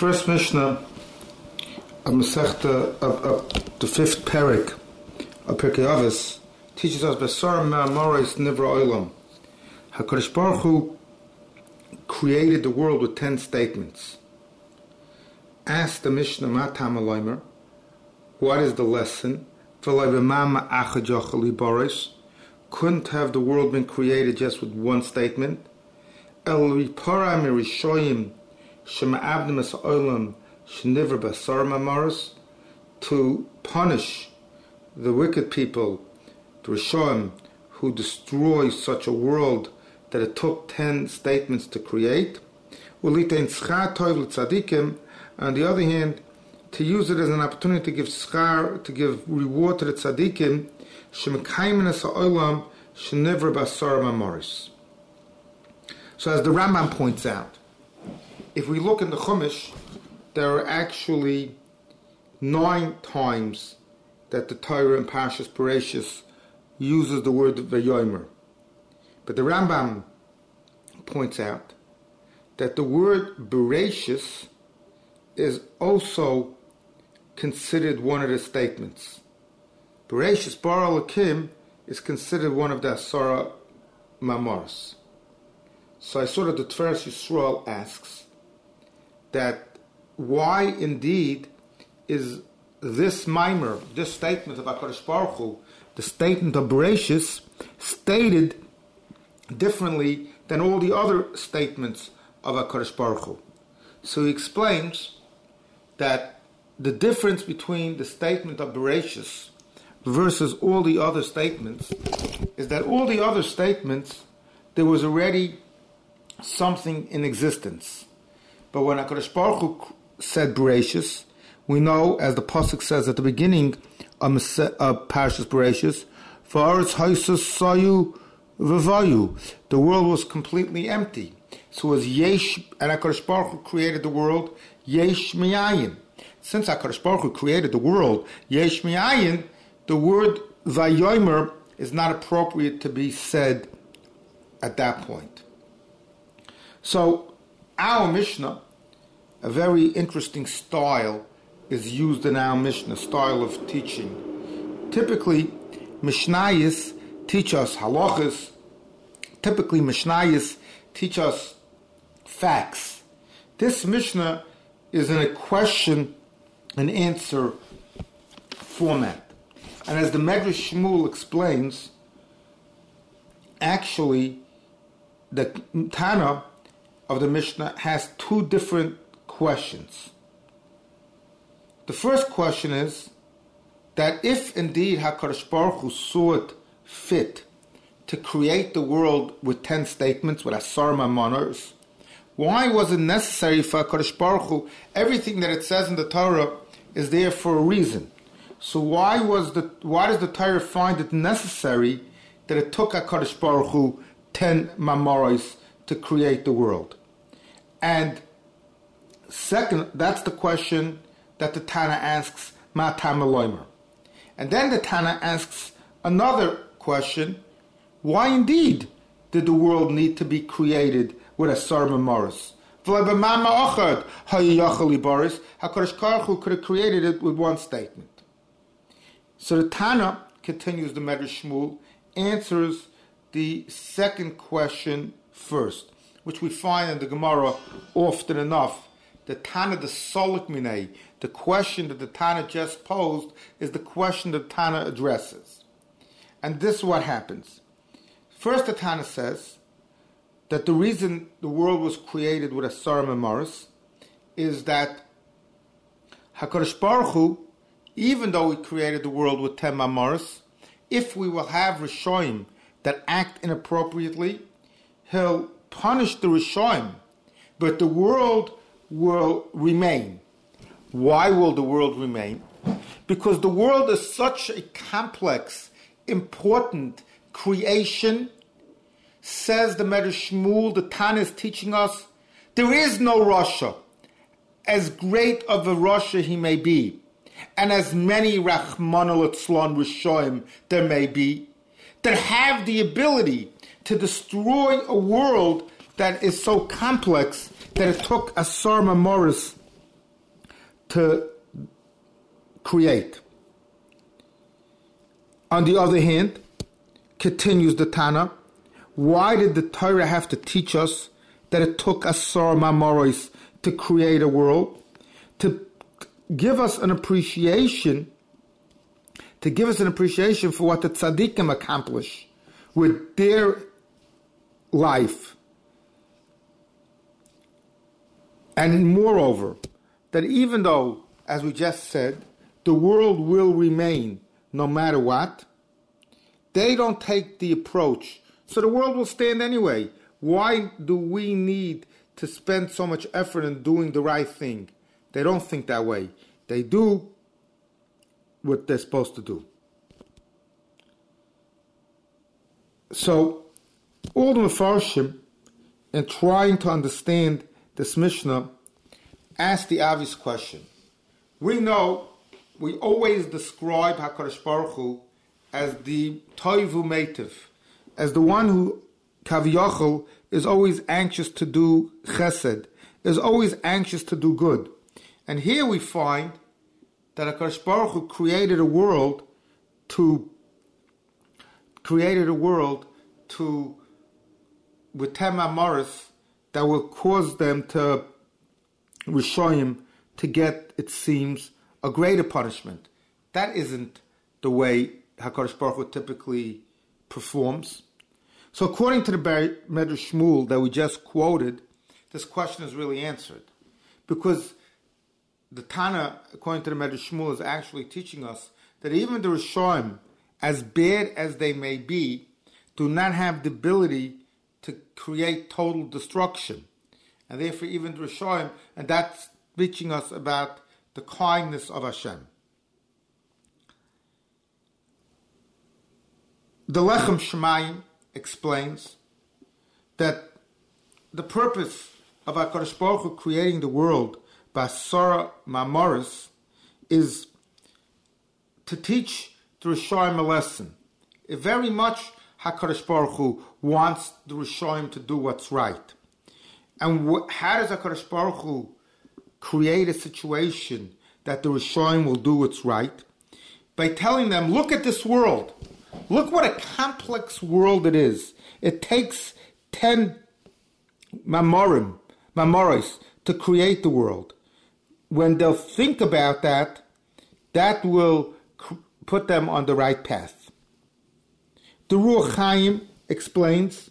first Mishnah of Masechta, of the fifth Perek of Pirkei Avos, teaches us Besar Ma'amoros Nivra Olam. HaKadosh Baruch Hu created the world with 10 statements. Ask the Mishnah Matam Aloimer, what is the lesson? Couldn't have the world been created just with one statement? To punish the wicked people, the Rishoim, who destroy such a world that it took 10 statements to create. On the other hand, to use it as an opportunity to give schar, to give reward to the tzaddikim, so as the Rambam points out, if we look in the Chumash, there are actually 9 times that the Torah in Parshas Bereshis uses the word Vayomer. But the Rambam points out that the word Bereshis is also considered one of the statements. Bereshis Bara Elokim is considered one of the Asara Mamoros. So I saw that the Tiferes Yisrael asks that why indeed is this mimer, this statement of HaKadosh Baruch Hu, the statement of Bereshis, stated differently than all the other statements of HaKadosh Baruch Hu. So he explains that the difference between the statement of Bereshis versus all the other statements is that all the other statements, there was already something in existence. But when HaKadosh Baruch Hu said Bereshis, we know, as the Pasuk says at the beginning of Parshas Bereshis, V'aretz haisa sayu v'vayu, the world was completely empty. So it was Yesh, and HaKadosh Baruch Hu created the world, Yesh Mi'ayin. Since HaKadosh Baruch Hu created the world, Yesh Mi'ayin, the word Vayomer is not appropriate to be said at that point. So, our Mishnah, a very interesting style, is used in our Mishnah, style of teaching. Typically, Mishnayos teach us halachas. Typically, Mishnayos teach us facts. This Mishnah is in a question and answer format. And as the Medrash Shmuel explains, actually, the Tana of the Mishnah has 2 different questions. The first question is that if indeed HaKadosh Baruch Hu saw it fit to create the world with 10 statements, with Asar Mamoros, why was it necessary for HaKadosh Baruch Hu? Everything that it says in the Torah is there for a reason. So why does the Torah find it necessary that it took HaKadosh Baruch Hu 10 Mamoros to create the world? And second, that's the question that the Tana asks, Matam Eloimer. And then the Tana asks another question, why indeed did the world need to be created with Asar Mamoros? HaKadosh Baruch Hu could have created it with one statement. So the Tana, continues the Medrash Shmuel, answers the second question first, which we find in the Gemara often enough. The Tana, the Solik Minei, the question that the Tana just posed, is the question that Tana addresses. And this is what happens. First, the Tana says that the reason the world was created with Asar Mamoros is that HaKadosh Baruch Hu, even though He created the world with 10 Mamoros, if we will have Rishoim that act inappropriately, He'll punish the Rishoim, but the world will remain. Why will the world remain? Because the world is such a complex, important creation. Says the Medrash Shmuel, the Tana is teaching us, there is no Rasha, as great of a Rasha he may be, and as many Rachmana litzlan Rishoim there may be, that have the ability to destroy a world that is so complex that it took Asar Mamoros to create. On the other hand, continues the Tana, why did the Torah have to teach us that it took Asar Mamoros to create a world? To give us an appreciation for what the tzaddikim accomplish with their life. And moreover, that even though, as we just said, the world will remain no matter what, they don't take the approach. So the world will stand anyway. Why do we need to spend so much effort in doing the right thing? They don't think that way. They do what they're supposed to do. So, all the Mefarshim, in trying to understand this Mishnah, ask the obvious question. We know, we always describe HaKadosh Baruch Hu as the Toivu Meitiv, as the one who, Kaviyachol, is always anxious to do chesed, is always anxious to do good. And here we find that HaKadosh Baruch Hu created a world with Tem Amoris that will cause them to Rishoyim to get, it seems, a greater punishment. That isn't the way HaKadosh Baruch Hu typically performs. So according to the Medrash Shmuel that we just quoted, this question is really answered. Because the Tana, according to the Medrash Shmuel, is actually teaching us that even the Rishoyim, as bad as they may be, do not have the ability to create total destruction. And therefore even the Rishoyim, and that's teaching us about the kindness of Hashem. The Lechem Shemayim explains that the purpose of HaKadosh Baruch Hu creating the world by Asar Mamoros is to teach the Rishoyim a lesson. Very much HaKadosh Baruch Hu wants the Rishoyim to do what's right. And how does HaKadosh Baruch Hu create a situation that the Rishoyim will do what's right? By telling them, look at this world. Look what a complex world it is. It takes 10 Mamoros to create the world. When they'll think about that, that will put them on the right path. The Ruach Chaim explains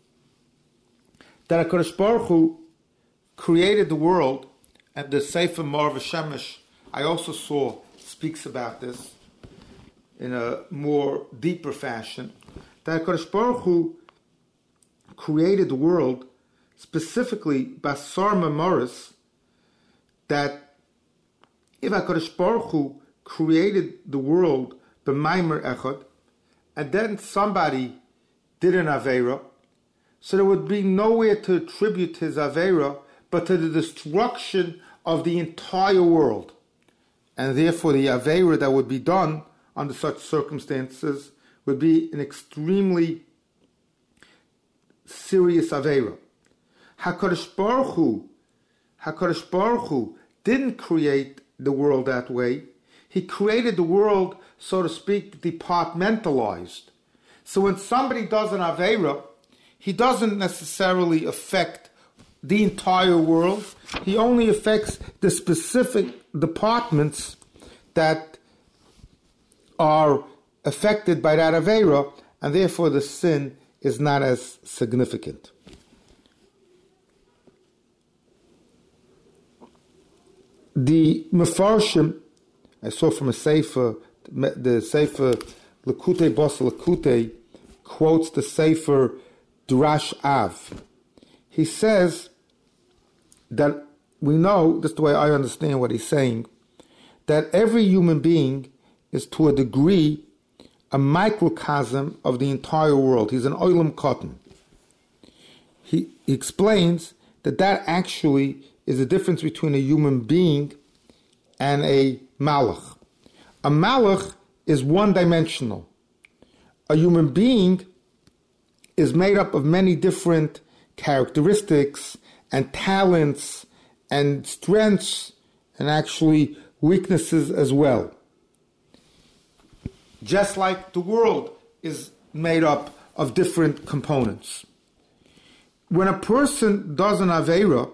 that HaKadosh Baruch Hu created the world, and the Sefer Ma'or V'Shemesh, I also saw, speaks about this in a more deeper fashion, that HaKadosh Baruch Hu created the world specifically Basar Mamoros, that if HaKadosh Baruch Hu created the world b'maimer echad, and then somebody did an Aveira, so there would be nowhere to attribute his Aveira but to the destruction of the entire world. And therefore the Aveira that would be done under such circumstances would be an extremely serious Aveira. HaKadosh Baruch Hu didn't create the world that way. He created the world, so to speak, departmentalized. So when somebody does an Aveira, he doesn't necessarily affect the entire world. He only affects the specific departments that are affected by that Aveira, and therefore the sin is not as significant. The Mefarshim, I saw from a Sefer, the Sefer Lekutei Bas Lekutei quotes the Sefer Drash Av. He says that we know, this is the way I understand what he's saying, that every human being is to a degree a microcosm of the entire world. He's an olam cotton. He explains that actually is the difference between a human being and a malach. A malach is one-dimensional. A human being is made up of many different characteristics and talents and strengths and actually weaknesses as well. Just like the world is made up of different components. When a person does an Aveira,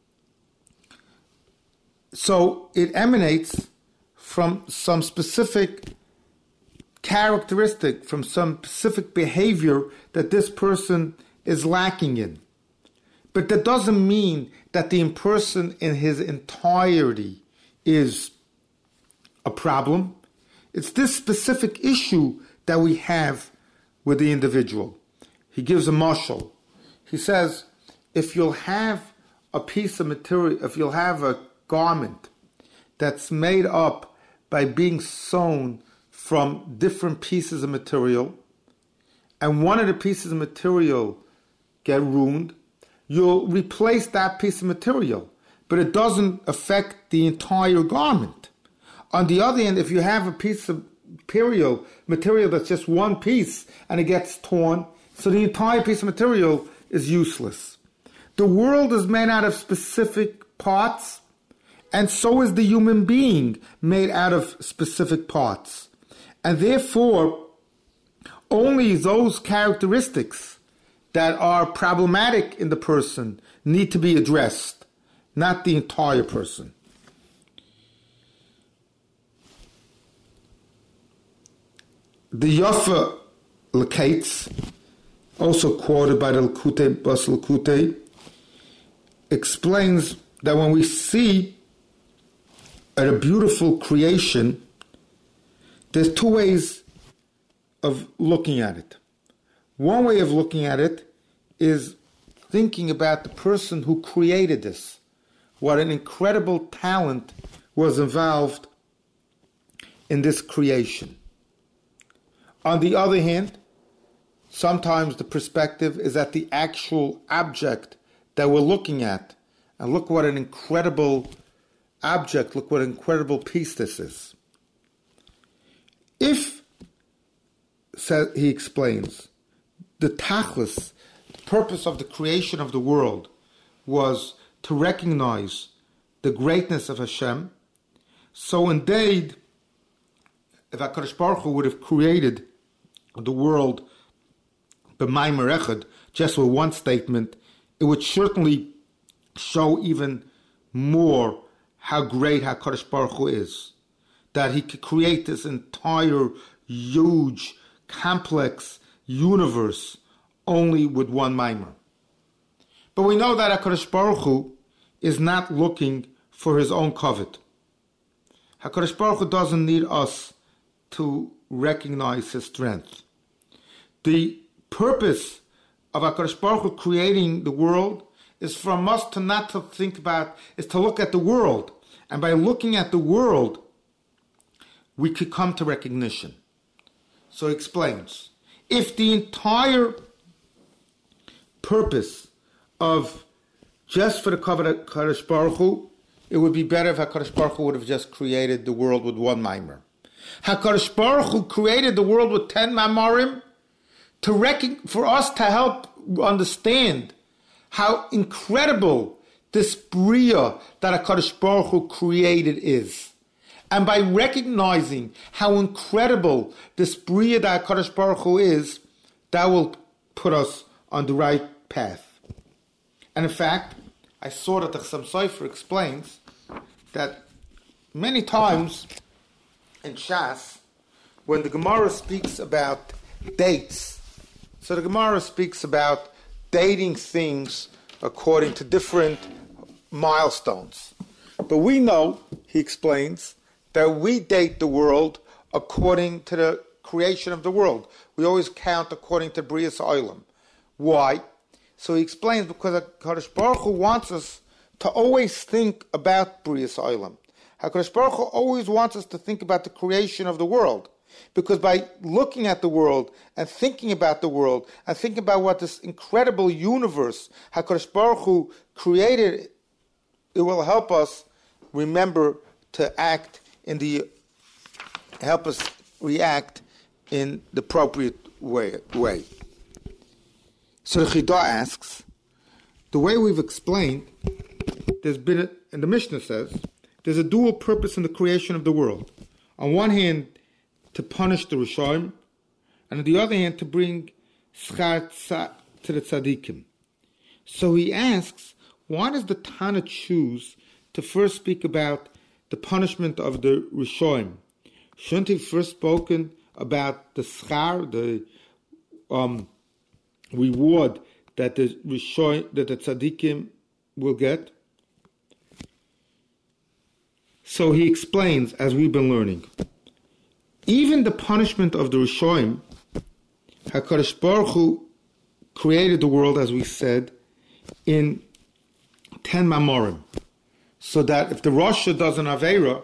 so it emanates from some specific characteristic, from some specific behavior that this person is lacking in. But that doesn't mean that the person in his entirety is a problem. It's this specific issue that we have with the individual. He gives a mashal. He says, if you'll have a piece of material, if you'll have a garment that's made up by being sewn from different pieces of material, and one of the pieces of material get ruined, you'll replace that piece of material, but it doesn't affect the entire garment. On the other hand, if you have a piece of material that's just one piece and it gets torn, so the entire piece of material is useless. The world is made out of specific parts, and so is the human being made out of specific parts. And therefore, only those characteristics that are problematic in the person need to be addressed, not the entire person. The Yafa Lekates, also quoted by the Likutei Bas Likutei, explains that when we see a beautiful creation, there's two ways of looking at it. One way of looking at it is thinking about the person who created this, what an incredible talent was involved in this creation. On the other hand, sometimes the perspective is at the actual object that we're looking at. And look what an incredible object, look what an incredible piece this is. If, he explains, the tachlis, the purpose of the creation of the world, was to recognize the greatness of Hashem, so indeed, if HaKadosh Baruch Hu would have created the world b'maimer echad, just with one statement, it would certainly show even more how great HaKadosh Baruch Hu is. That he could create this entire huge, complex universe only with one maimer. But we know that HaKadosh Baruch Hu is not looking for his own covet. HaKadosh Baruch Hu doesn't need us to recognize his strength. The purpose of HaKadosh Baruch Hu creating the world is from us to not to think about, is to look at the world. And by looking at the world, we could come to recognition. So he explains, if the entire purpose of just for the covenant HaKadosh Baruch Hu, it would be better if HaKadosh Baruch Hu would have just created the world with one maimer. HaKadosh Baruch Hu created the world with 10 maimarim for us to help understand how incredible this bria that HaKadosh Baruch Hu created is. And by recognizing how incredible this bria that HaKadosh Baruch Hu is, that will put us on the right path. And in fact, I saw that the Chassam Sofer explains that many times in Shas, when the Gemara speaks about dates, so the Gemara speaks about dating things according to different milestones. But we know, he explains, that we date the world according to the creation of the world. We always count according to Brias Olam. Why? So he explains, because HaKadosh Baruch Hu wants us to always think about Brias Olam. HaKadosh Baruch Hu always wants us to think about the creation of the world. Because by looking at the world and thinking about the world and thinking about what this incredible universe HaKadosh Baruch Hu created, it will help us remember to help us react in the appropriate way. So the Chidah asks, the way we've explained, and the Mishnah says, there's a dual purpose in the creation of the world. On one hand, to punish the Rishonim, and on the other hand, to bring schar to the tzaddikim. So he asks, why does the Tana choose to first speak about the punishment of the Rishonim? Shouldn't he first spoken about the schar, the reward that the Rishonim, that the tzaddikim will get? So he explains, as we've been learning, even the punishment of the Rishonim, HaKadosh Baruch Hu created the world, as we said, in 10 Mamorim, so that if the Rasha does an Aveira,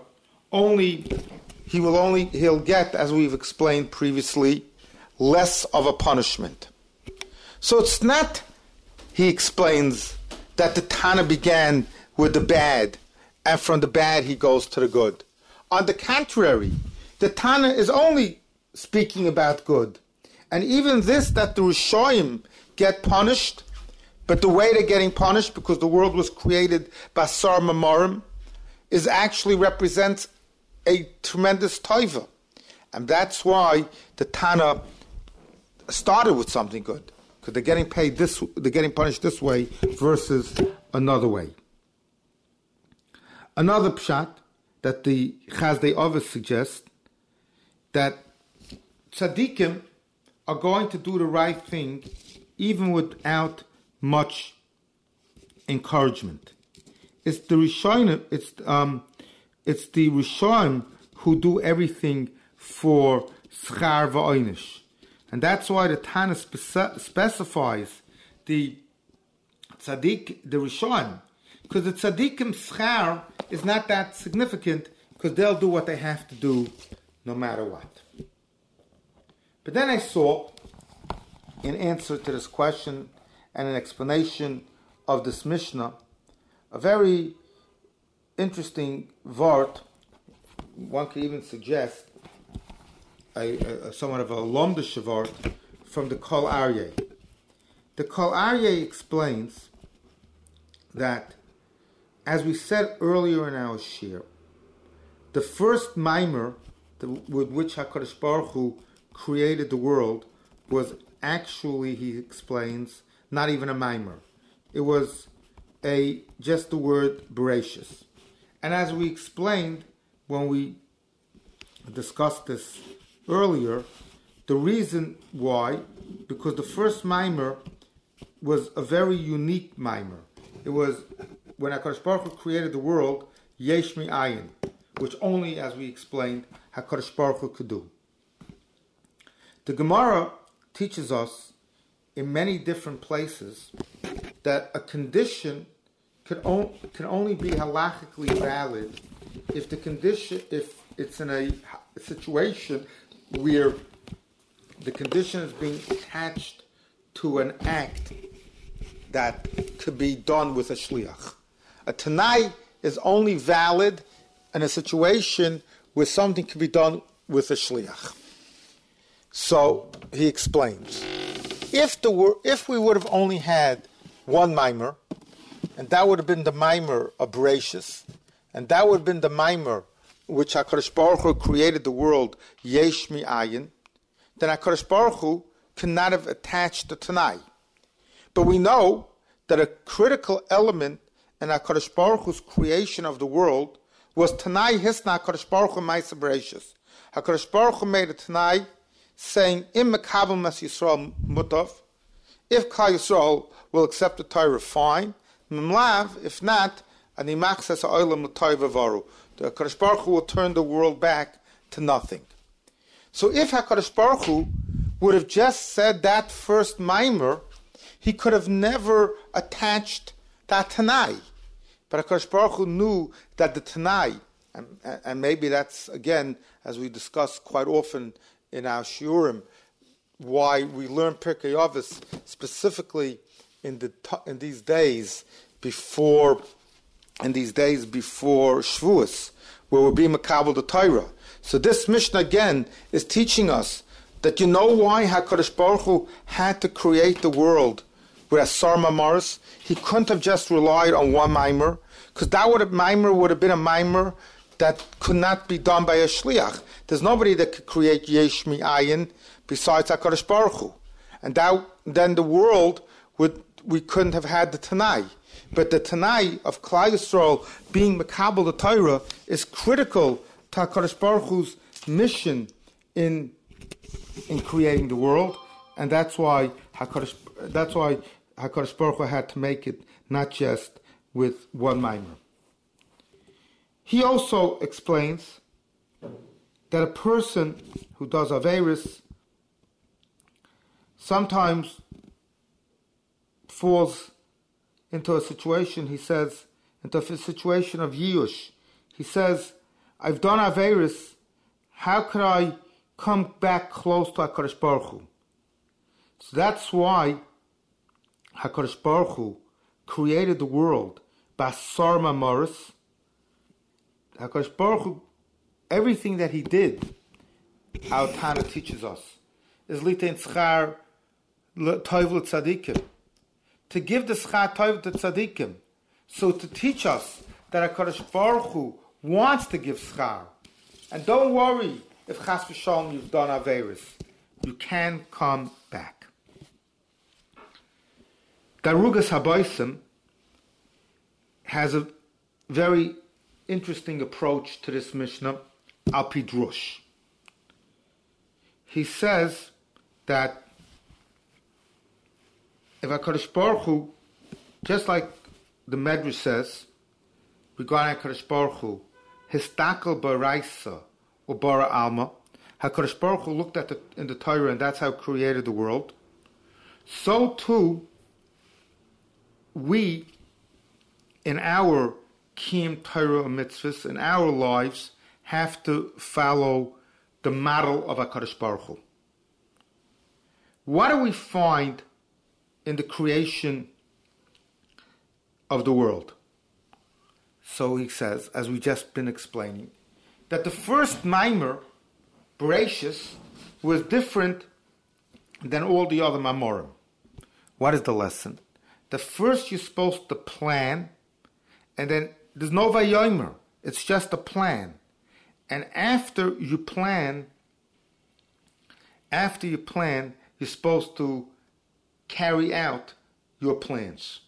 he'll get, as we've explained previously, less of a punishment. So it's not, he explains, that the Tana began with the bad, and from the bad he goes to the good. On the contrary, the Tana is only speaking about good. And even this, that the Rishonim get punished, but the way they're getting punished, because the world was created basar mamorim, is actually represents a tremendous taiva. And that's why the Tana started with something good, because they're getting punished this way versus another way. Another pshat that the Chazdei Ovis suggests, that tzaddikim are going to do the right thing even without much encouragement. It's the Rishonim, it's the Rishonim who do everything for schar v'oinish. And that's why the Tana specifies the tzaddik, the Rishonim, because the tzaddikim schar is not that significant, because they'll do what they have to do no matter what. But then I saw, in answer to this question and an explanation of this Mishnah, a very interesting vart. One could even suggest a somewhat of a lomdish vart from the Kol Aryeh. The Kol Aryeh explains that, as we said earlier in our shir, the first mimer with which HaKadosh Baruch Hu created the world was actually, he explains, not even a mimer. It was just the word Bereshis. And as we explained when we discussed this earlier, the reason why, because the first mimer was a very unique mimer. It was when HaKadosh Baruch Hu created the world, Yesh Mi'ayin, which only, as we explained, HaKadosh Baruch Hu could do. The Gemara teaches us in many different places that a condition can only be halachically valid if it's in a situation where the condition is being attached to an act that could be done with a shliach. A tanai is only valid in a situation where something can be done with a shliach. So he explains, if we would have only had one mimer, and that would have been the mimer of Bereshis, and that would have been the mimer which HaKadosh Baruch Hu created the world, Yesh Mi'ayin, then HaKadosh Baruch Hu cannot have attached the Tanai. But we know that a critical element in HaKadosh Baruch Hu's creation of the world was Tanai Hisna HaKadosh Baruch Hu Ma'aseh Bereshis. HaKadosh Baruch Hu made a Tanai saying, Im Mekabel Mas Yisrael Mutav, if Klal Yisrael will accept the Torah, fine. Memlav, if not, Ani Machzes Ha'olam L'Torah V'Varu. The HaKadosh Baruch Hu will turn the world back to nothing. So if HaKadosh Baruch Hu would have just said that first mimer, he could have never attached that Tanai. But HaKadosh Baruch Hu knew that the Tanai, and maybe that's, again, as we discuss quite often in our shiurim, why we learn Pirkei Avos specifically in these days before Shavuos, where we're being makabel the Torah. So this Mishnah again is teaching us that you know why HaKadosh Baruch Hu had to create the world with Asar Mamaris. He couldn't have just relied on one mimer, because mimer would have been a mimer that could not be done by a shliach. There's nobody that could create yesh mi'ayin besides HaKadosh Baruch Hu. And then the world we couldn't have had the Tanai. But the Tanai of Klal Yisrael being Mekabel the Torah is critical to HaKadosh Baruch Hu's mission in creating the world, and that's why Hakadosh Baruch Hu had to make it not just with one mimer. He also explains that a person who does Averis sometimes falls into a situation, he says, into a situation of Yiyush. He says, I've done Averis, how could I come back close to HaKadosh Baruch Hu? So that's why HaKadosh Baruch Hu created the world Basar Mamoris. HaKadosh Baruch Hu, everything that he did, our Tana teaches us, is Litein Schar Toiv L'Tzadikim, to give the Schar Toiv to Tzadikim. So to teach us that HaKadosh Baruch Hu wants to give Schar. And don't worry if Chas v'Shalom you've done Averis. You can come back. Darugas Haboisim has a very interesting approach to this Mishnah, Al Pi Drush. He says that if HaKadosh Baruch Hu, just like the Medrash says, regarding HaKadosh Baruch Hu, Histakel Baraisa, or Bara Alma, HaKadosh Baruch Hu looked at in the Torah, and that's how he created the world. So too, we, in our Kiyum Torah mitzvahs, in our lives, have to follow the model of HaKadosh Baruch Hu. What do we find in the creation of the world? So he says, as we just been explaining, that the first mimer, Bereshis, was different than all the other mamorim. What is the lesson? The first you're supposed to plan, and then there's no vayomer. It's just a plan. And after you plan, you're supposed to carry out your plans.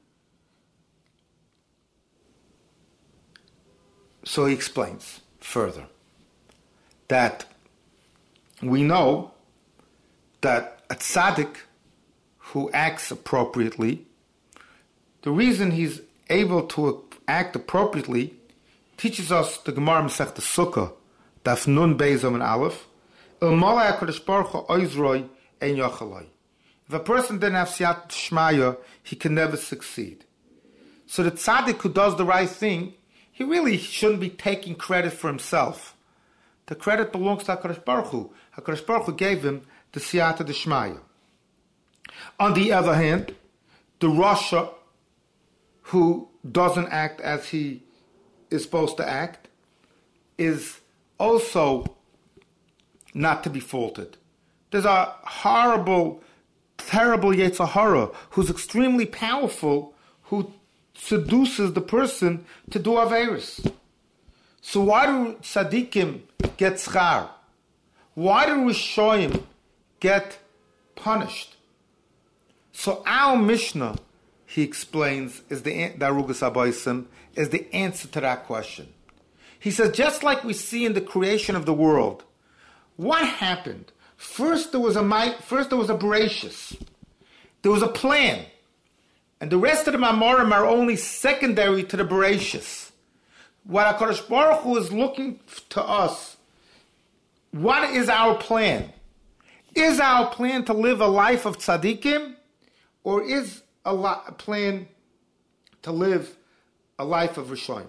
So he explains further that we know that a tzaddik who acts appropriately, the reason he's able to act appropriately teaches us the Gemara Masechta Sukkah, Daf Nun Beis Amud Aleph, Ilmalei HaKadosh Baruch Hu Oizroi Ein Yachalai. If a person didn't have Siyat Shmaya, he can never succeed. So the tzaddik who does the right thing, he really shouldn't be taking credit for himself. The credit belongs to HaKadosh Baruch Hu. HaKadosh Baruch Hu gave him the Siyata D'Shmaya. On the other hand, the Rasha who doesn't act as he is supposed to act is also not to be faulted. There's a horrible, terrible Yetzer Hara who's extremely powerful, who seduces the person to do Averis. So why do tzaddikim get schar? Why do Rishoyim get punished? So our Mishnah, he explains, is the Darugas Haboisim, is the answer to that question. He says, just like we see in the creation of the world, what happened? First there was a Bereshis. There was a plan. And the rest of the Mamorim are only secondary to the Bereshis. What HaKadosh Baruch Hu is looking to us, what is our plan? Is our plan to live a life of tzaddikim, or is a plan to live a life of Rishoyim?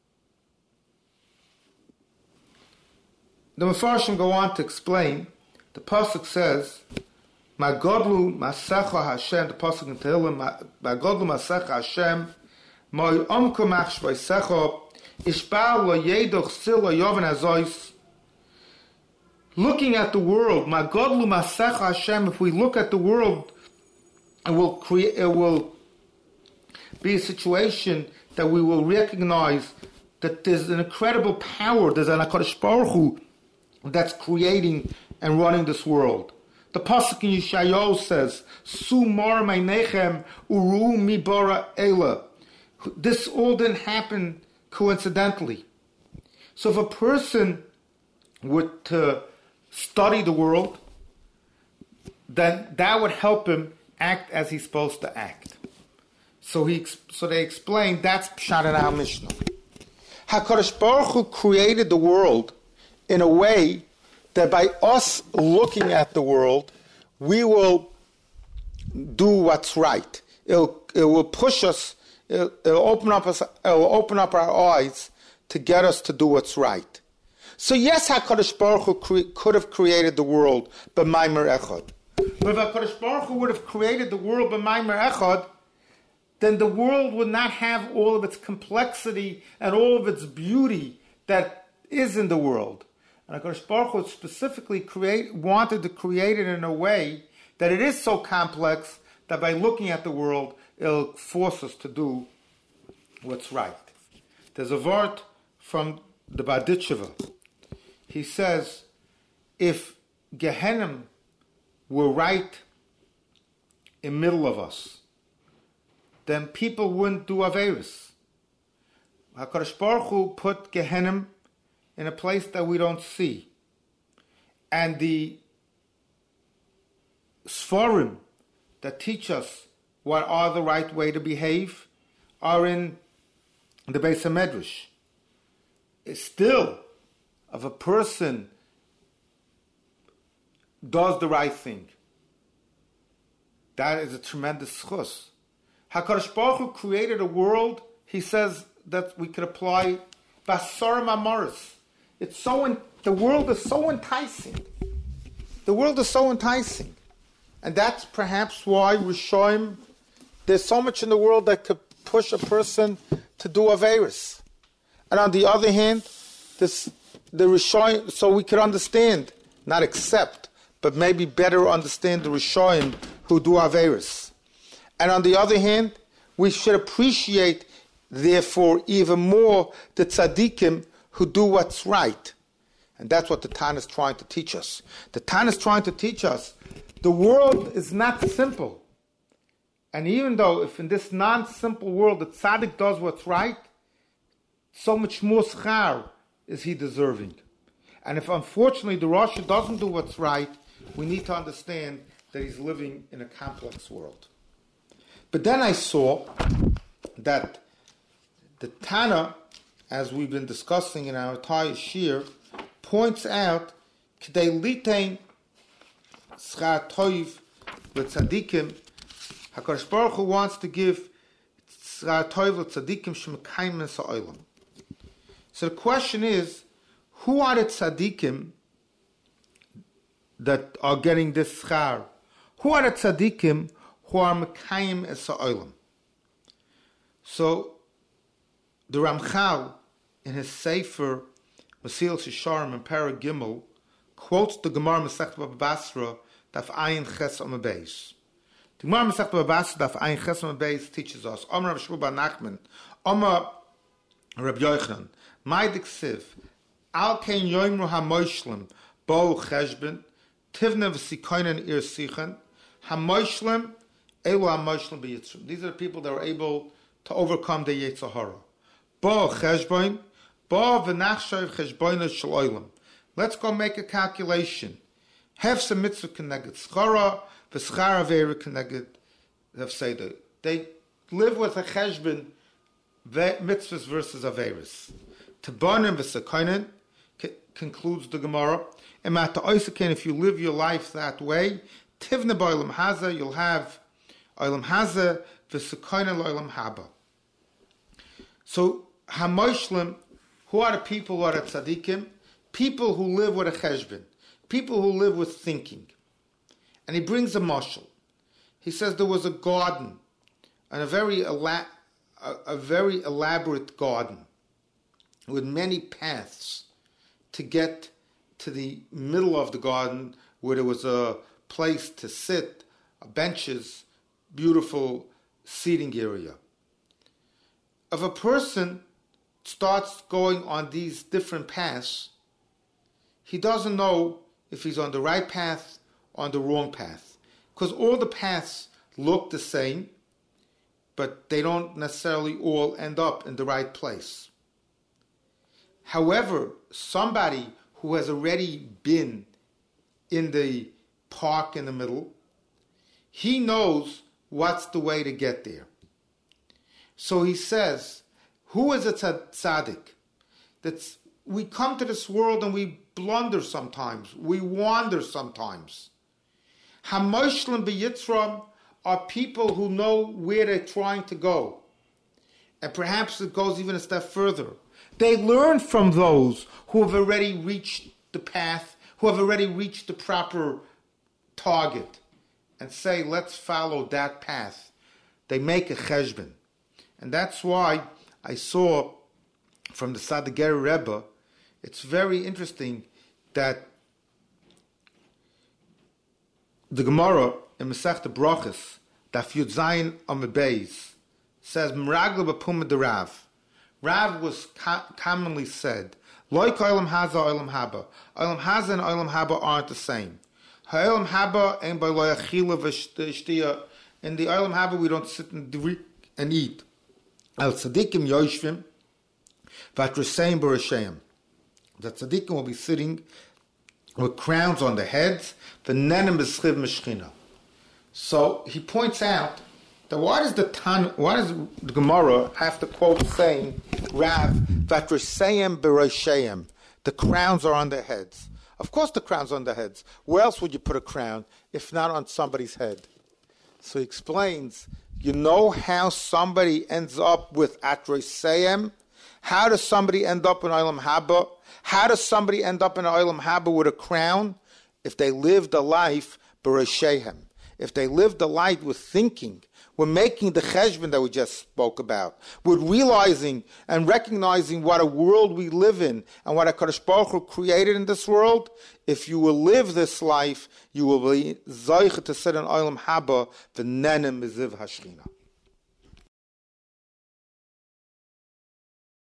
The Mefarshim go on to explain. The pasuk says, "Magodlu masecha Hashem." The pasuk in Tehillim, "Magodlu masecha Hashem, moy omku machshvaysecha, ishbal lo yedoch sil lo yoven azois." Looking at the world, "Magodlu masecha Hashem." If we look at the world it will be a situation that we will recognize that there's an incredible power, there's an HaKadosh Baruch Hu that's creating and running this world. The pasuk in Yeshayahu says, "Su mar meinechem uru mi bara ela." This all didn't happen coincidentally. So if a person were to study the world, then that would help him act as he's supposed to act. So they explain that's Pshat in our Mishnah. HaKadosh Baruch Hu created the world in a way that by us looking at the world, we will do what's right. It will push us. It'll open up our eyes to get us to do what's right. So yes, HaKadosh Baruch Hu could have created the world b'maimer echad. But if HaKadosh Baruch Hu would have created the world b'maimer echad, then the world would not have all of its complexity and all of its beauty that is in the world. And HaKadosh Baruch Hu specifically wanted to create it in a way that it is so complex that by looking at the world, it'll force us to do what's right. There's a word from the Berditchever. He says, if Gehenna were right in the middle of us, then people wouldn't do Averis. HaKadosh Baruch Hu put Gehenna in a place that we don't see. And the Sforim that teach us what are the right way to behave are in the Beis HaMedrash. It's still, if a person does the right thing, that is a tremendous chus. HaKadosh Baruch Hu created a world, he says, that we could apply Basar Mamoris. The world is so enticing. The world is so enticing. And that's perhaps why Rishonim, there's so much in the world that could push a person to do Averis. And on the other hand, the Rishonim, so we could understand, not accept, but maybe better understand the Rishonim who do Averis. And on the other hand, we should appreciate, therefore, even more the tzaddikim who do what's right. And that's what the Tana is trying to teach us. The Tana is trying to teach us the world is not simple. And even though if in this non-simple world the tzaddik does what's right, so much more schar is he deserving. And if unfortunately the Rasha doesn't do what's right, we need to understand that he's living in a complex world. But then I saw that the Tana, as we've been discussing in our entire shir, points out k'dei litain schar toiv l'tzadikim. HaKadosh Baruch Hu wants to give schar toiv l'tzadikim shemekayim sa'olam. So the question is, who are the tzadikim that are getting this schar? Who are the tzadikim who are mekayim sa'olam? So the Ramchal, in his Sefer Mesilas Yesharim and Parag Gimel, quotes the Gemara Masechet Baba Basra Daf Ayin Ches Amud Beis. The Gemara Masechet Baba Basra Daf Ayin Ches Amud Beis teaches us, Omer Rav Shmuel bar Nachman, Omer Reb Yochanan, Ma'adik Siv, Al Kein Yoimru HaMoishlem Bo Cheshben, Tivne V'Sikoinen Ir Sichen, HaMoishlem Elu HaMoishlem B'Yitzrim. These are the people that are able to overcome the Yetzer Hara. Bo Cheshbon, Bo V'Nachshav Cheshbonos Shel Olam. Let's go make a calculation. Hefse mitzvah connected schara, v'schar avera connected hefseda. They live with a cheshbon mitzvahs versus averis. Tabonim v'sakoinen concludes the Gemara. And if you live your life that way, tivne b'olam haza, you'll have olam haza v'sakoinen l'olam haba. So hamoshlim, who are the people who are the tzaddikim? People who live with a cheshbon. People who live with thinking. And he brings a mashal. He says there was a garden, and a very elaborate garden with many paths to get to the middle of the garden where there was a place to sit, benches, beautiful seating area. If a person starts going on these different paths, he doesn't know if he's on the right path or on the wrong path, because all the paths look the same, but they don't necessarily all end up in the right place. However, somebody who has already been in the park in the middle, he knows what's the way to get there. So he says, who is a tzaddik? That's, we come to this world and we blunder sometimes, we wander sometimes. Hamoshlim b'yitzram are people who know where they're trying to go. And perhaps it goes even a step further. They learn from those who have already reached the path, who have already reached the proper target, and say, let's follow that path. They make a cheshbon. And that's why I saw from the Sadegeri Rebbe, it's very interesting that the Gemara in Masechta Brachos, Daf Yud Zayin Amud Beis, says, M'ragla b'puma de Rav. Rav was commonly said, Loik olam haza olam haba. Olam haza and olam haba aren't the same. Ha'olam haba ein by lo yachila v'shtiya. In the olam haba we don't sit and drink and eat. Al tzadikim yoshvim v'atreseim b'rasheim. The tzadikim will be sitting with crowns on their heads, v'nenem b'schiv meshchina. So he points out that why does the Gemara have to quote saying, Rav, v'atreseim b'rasheim, the crowns are on their heads. Of course the crown's on their heads. Where else would you put a crown if not on somebody's head? So he explains, you know how somebody ends up with atreseim? How does somebody end up in Olam Haba? How does somebody end up in Olam Haba with a crown? If they lived a life b'rasheim. If they lived a life with thinking, we're making the cheshbon that we just spoke about. We're realizing and recognizing what a world we live in and what HaKadosh Baruch Hu created in this world. If you will live this life, you will be zoich to sit in Olam Haba, v'nenem miziv hashchina.